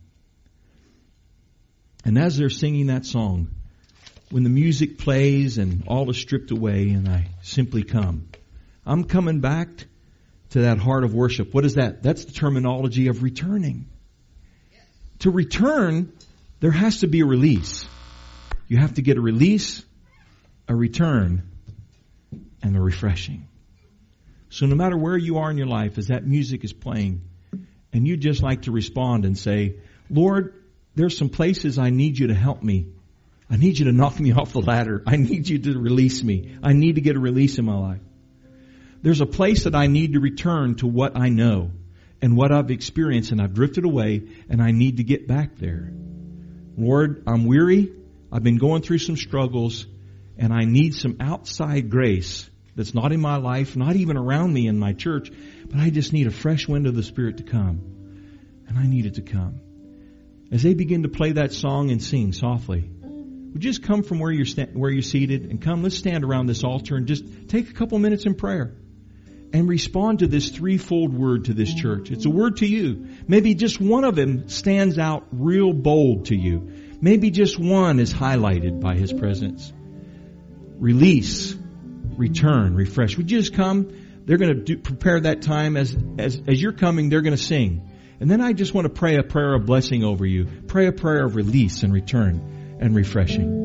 And as they're singing that song, when the music plays and all is stripped away and I simply come, I'm coming back to that heart of worship. What is that? That's the terminology of returning. To return, there has to be a release. You have to get a release, a return, and a refreshing. So no matter where you are in your life, as that music is playing, and you just like to respond and say, Lord, there's some places I need you to help me. I need you to knock me off the ladder. I need you to release me. I need to get a release in my life. There's a place that I need to return to what I know and what I've experienced, and I've drifted away, and I need to get back there. Lord, I'm weary. I've been going through some struggles, and I need some outside grace that's not in my life, not even around me in my church, but I just need a fresh wind of the Spirit to come. And I need it to come. As they begin to play that song and sing softly, would you just come from where you're seated and come, let's stand around this altar and just take a couple minutes in prayer and respond to this threefold word to this church. It's a word to you. Maybe just one of them stands out real bold to you. Maybe just one is highlighted by His presence. Release, return, refresh. Would you just come? They're going to prepare that time. As you're coming, they're going to sing. And then I just want to pray a prayer of blessing over you. Pray a prayer of release and return and refreshing.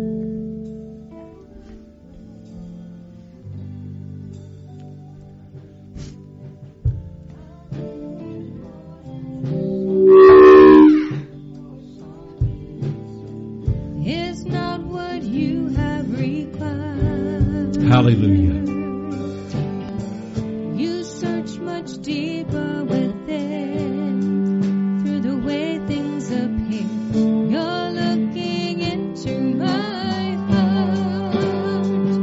Is not what you have required. Hallelujah. You search much deeper within through the way things appear. You're looking into my heart.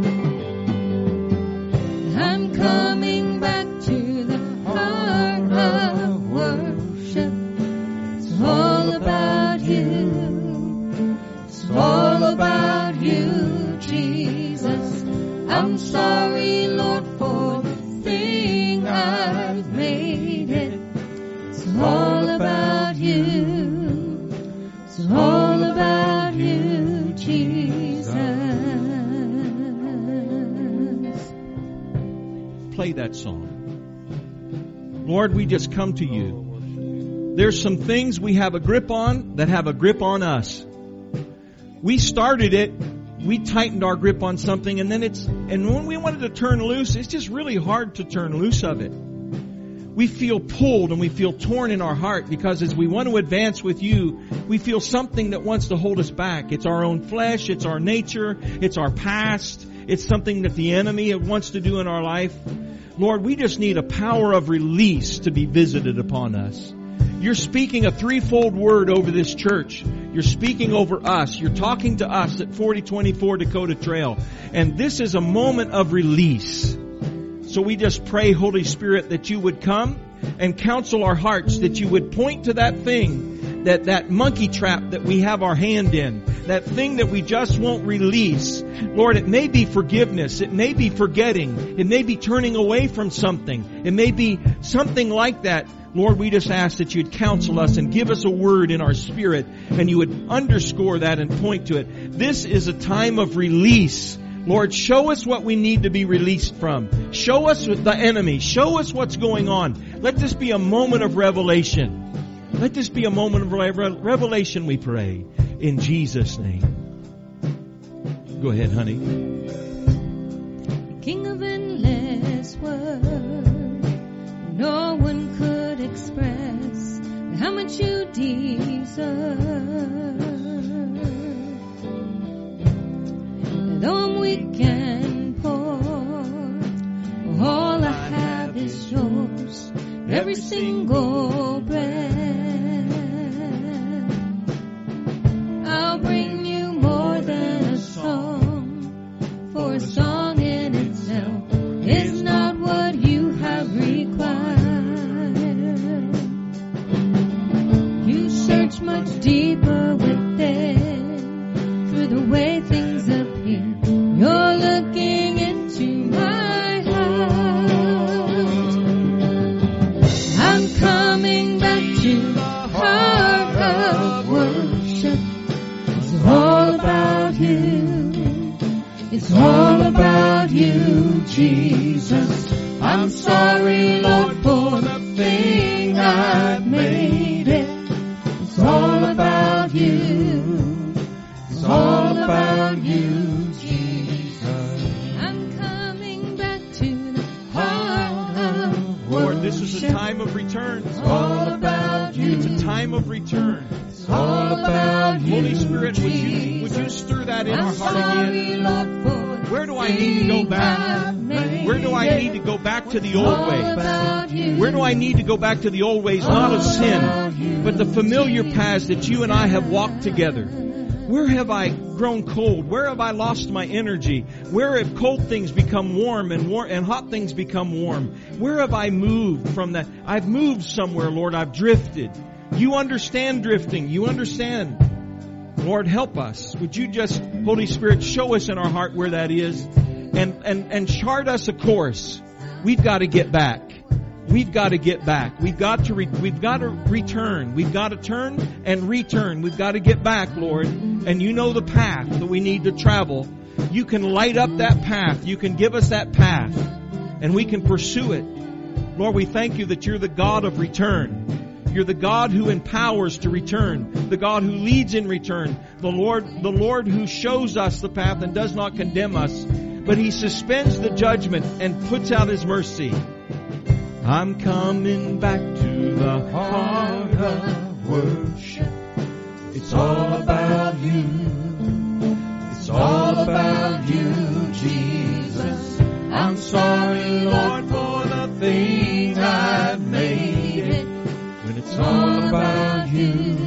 I'm coming back to the heart of worship. It's all about you. It's all about you, Jesus. I'm sorry, Lord, for the thing I've made it. It's all about you. It's all about you, Jesus. Play that song. Lord, we just come to you. There's some things we have a grip on that have a grip on us. We started it. We tightened our grip on something, and when we wanted to turn loose, it's just really hard to turn loose of it. We feel pulled and we feel torn in our heart because as we want to advance with you, we feel something that wants to hold us back. It's our own flesh, it's our nature, it's our past, it's something that the enemy wants to do in our life. Lord, we just need a power of release to be visited upon us. You're speaking a threefold word over this church. You're speaking over us. You're talking to us at 4024 Dakota Trail. And this is a moment of release. So we just pray, Holy Spirit, that you would come and counsel our hearts, that you would point to that thing, that monkey trap that we have our hand in, that thing that we just won't release. Lord, it may be forgiveness. It may be forgetting. It may be turning away from something. It may be something like that. Lord, we just ask that you'd counsel us and give us a word in our spirit, and you would underscore that and point to it. This is a time of release. Lord, show us what we need to be released from. Show us the enemy. Show us what's going on. Let this be a moment of revelation. Let this be a moment of revelation, we pray. In Jesus' name. Go ahead, honey. King of endless world, no one could express how much you deserve. Though I'm weak and poor, all I have is yours. Every single breath, I'll bring you more than a song, for a song in itself is not what you have required. You search much deeper within through the way things appear. You're looking into my heart. about you. It's all about you, Jesus. I'm sorry, Lord, for the thing I've made it. It's all about you. It's all about you, Jesus. I'm coming back to the heart of Lord, this is a time of return. It's all about you. It's a time of return. It's all about you, Holy Spirit, would you stir that in our heart again? Where do I need to go back? Where do I need to go back to the old ways? Where do I need to go back to the old ways, not of sin, but the familiar paths that you and I have walked together? Where have I grown cold? Where have I lost my energy? Where have cold things become warm and hot things become warm? Where have I moved from that? I've moved somewhere, Lord. I've drifted. You understand drifting. You understand. Lord, help us. Would you just, Holy Spirit, show us in our heart where that is and chart us a course. We've got to get back. We've got to get back. We've got to return. We've got to turn and return. We've got to get back, Lord. And you know the path that we need to travel. You can light up that path. You can give us that path. And we can pursue it. Lord, we thank you that you're the God of return. You're the God who empowers to return. The God who leads in return. The Lord who shows us the path and does not condemn us. But He suspends the judgment and puts out His mercy. I'm coming back to the heart of worship. It's all about you. It's all about you, Jesus. I'm sorry, Lord, for the thing I've made it. When it's all about you.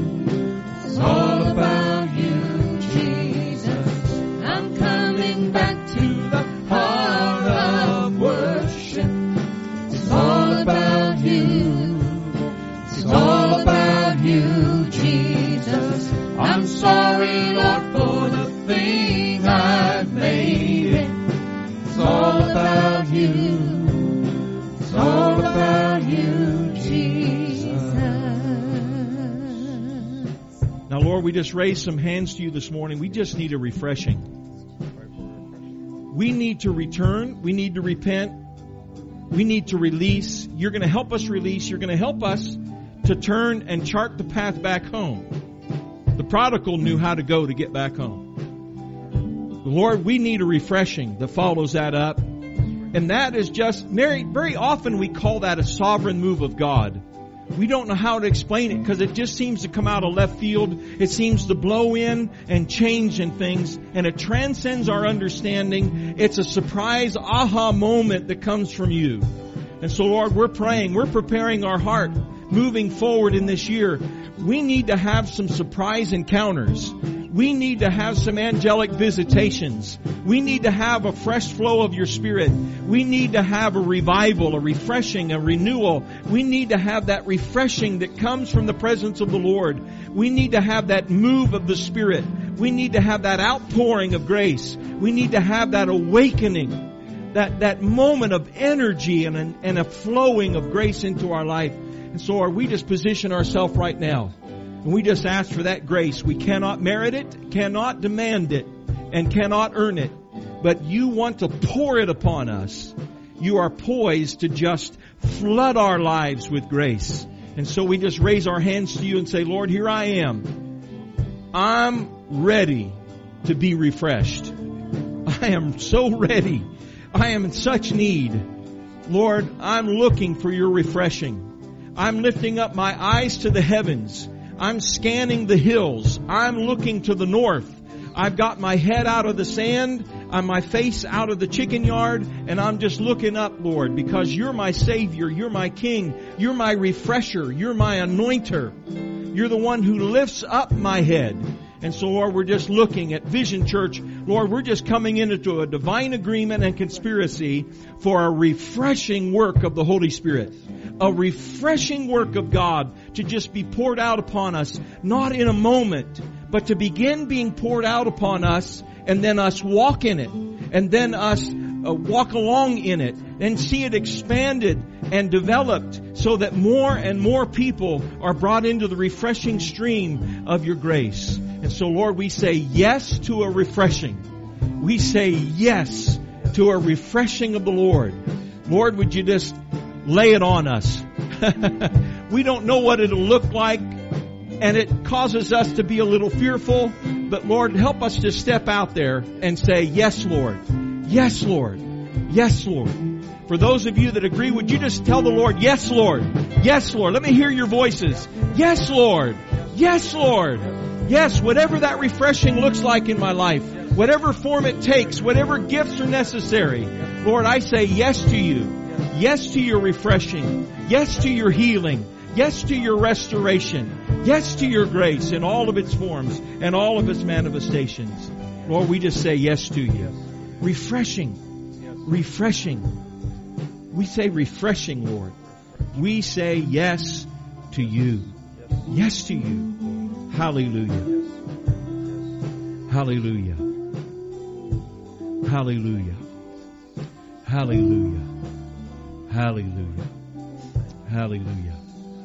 It's all about you, Jesus. I'm coming back to the heart of worship. It's all about you. It's all about you, Jesus. I'm sorry, Lord, for the thing I've made it. It's all about you. It's all about you, Jesus. Now, Lord, we just raise some hands to you this morning. We just need a refreshing. We need to return. We need to repent. We need to release. You're going to help us release. You're going to help us to turn and chart the path back home. The prodigal knew how to go to get back home. Lord, we need a refreshing that follows that up. And that is just, very often we call that a sovereign move of God. We don't know how to explain it because it just seems to come out of left field. It seems to blow in and change in things, and it transcends our understanding. It's a surprise aha moment that comes from you. And so, Lord, we're praying. We're preparing our heart moving forward in this year. We need to have some surprise encounters. We need to have some angelic visitations. We need to have a fresh flow of your Spirit. We need to have a revival, a refreshing, a renewal. We need to have that refreshing that comes from the presence of the Lord. We need to have that move of the Spirit. We need to have that outpouring of grace. We need to have that awakening, that moment of energy and a flowing of grace into our life. And so we just position ourselves right now. And we just ask for that grace. We cannot merit it, cannot demand it, and cannot earn it. But you want to pour it upon us. You are poised to just flood our lives with grace. And so we just raise our hands to you and say, Lord, here I am. I'm ready to be refreshed. I am so ready. I am in such need. Lord, I'm looking for your refreshing. I'm lifting up my eyes to the heavens. I'm scanning the hills. I'm looking to the north. I've got my head out of the sand, my face out of the chicken yard, and I'm just looking up, Lord, because you're my Savior, you're my King, you're my refresher, you're my anointer. You're the one who lifts up my head. And so, Lord, we're just looking at Vision Church. Lord, we're just coming into a divine agreement and conspiracy for a refreshing work of the Holy Spirit. A refreshing work of God to just be poured out upon us, not in a moment, but to begin being poured out upon us, and then us walk in it, and then us walk along in it, and see it expanded and developed so that more and more people are brought into the refreshing stream of your grace. And so, Lord, we say yes to a refreshing. We say yes to a refreshing of the Lord. Lord, would you just lay it on us? We don't know what it'll look like, and it causes us to be a little fearful. But Lord, help us to step out there and say, yes, Lord. Yes, Lord. Yes, Lord. For those of you that agree, would you just tell the Lord, yes, Lord. Yes, Lord. Let me hear your voices. Yes, Lord. Yes, Lord. Yes, whatever that refreshing looks like in my life, whatever form it takes, whatever gifts are necessary, Lord, I say yes to you. Yes to your refreshing. Yes to your healing. Yes to your restoration. Yes to your grace in all of its forms and all of its manifestations. Lord, we just say yes to you. Refreshing. Refreshing. We say refreshing, Lord. We say yes to you. Yes to you. Hallelujah. Hallelujah. Hallelujah. Hallelujah. Hallelujah. Hallelujah.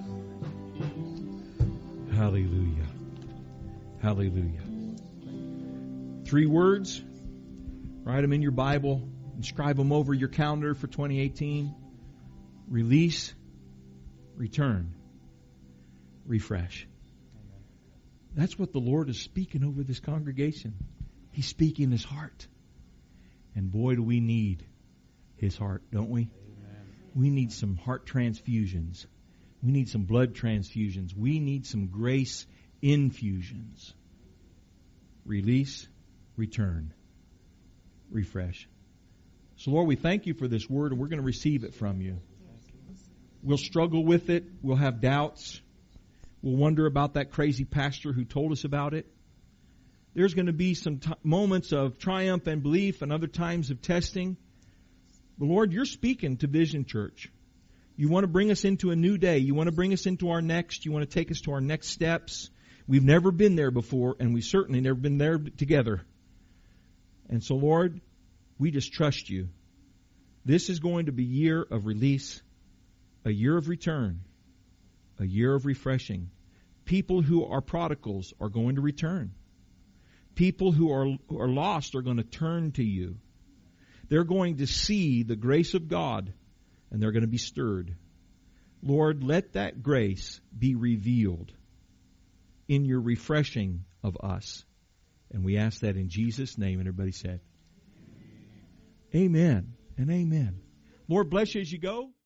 Hallelujah. Hallelujah. 3 words. Write them in your Bible. Inscribe them over your calendar for 2018. Release. Return. Refresh. That's what the Lord is speaking over this congregation. He's speaking His heart. And boy, do we need His heart, don't we? Amen. We need some heart transfusions. We need some blood transfusions. We need some grace infusions. Release, return, refresh. So Lord, we thank you for this word, and we're going to receive it from you. We'll struggle with it. We'll have doubts. We'll wonder about that crazy pastor who told us about it. There's going to be some moments of triumph and belief and other times of testing. But Lord, you're speaking to Vision Church. You want to bring us into a new day. You want to bring us into our next. You want to take us to our next steps. We've never been there before, and we've certainly never been there together. And so, Lord, we just trust you. This is going to be a year of release, a year of return, a year of refreshing. People who are prodigals are going to return. People who are lost are going to turn to you. They're going to see the grace of God, and they're going to be stirred. Lord, let that grace be revealed in your refreshing of us. And we ask that in Jesus' name. And everybody said, amen and amen. Lord bless you as you go.